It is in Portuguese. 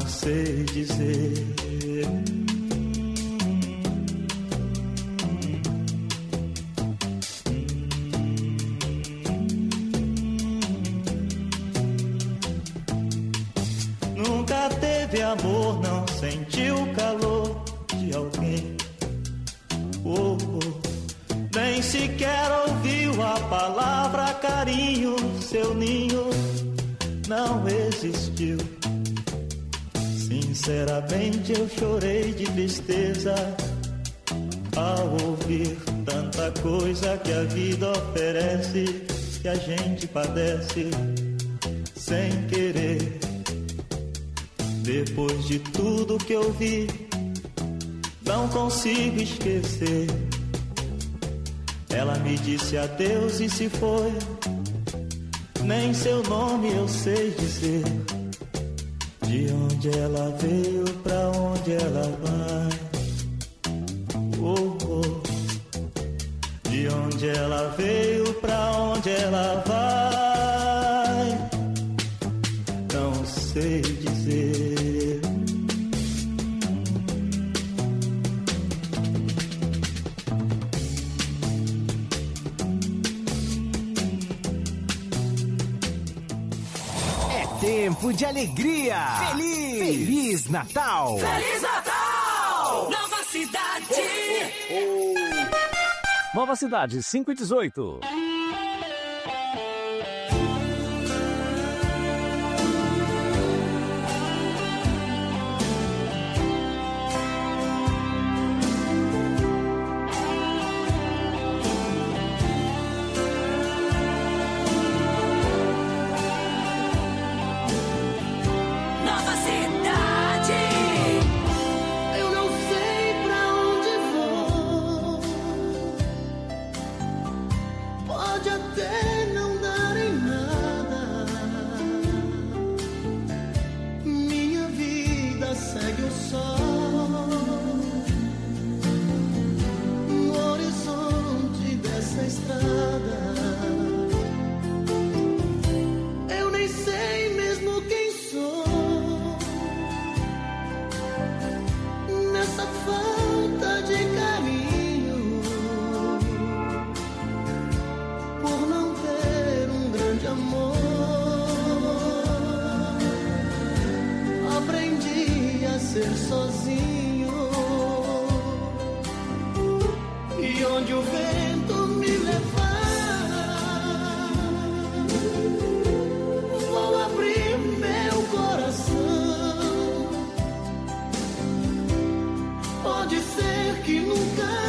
sei dizer. Nunca teve amor, não sentiu o calor de alguém. Oh, oh. Nem sequer ouviu a palavra carinho, seu ninho não existiu. Sinceramente eu chorei de tristeza ao ouvir tanta coisa que a vida oferece, que a gente padece sem querer. Depois de tudo que eu vi, não consigo esquecer. Ela me disse adeus e se foi. Nem seu nome eu sei dizer. De onde ela veio, pra onde ela vai. Oh, oh. De onde ela veio, pra onde ela vai. Não sei dizer. Tempo de alegria. Feliz Natal. Feliz Natal. Nova Cidade. Nova Cidade, 5:18. Pode ser que nunca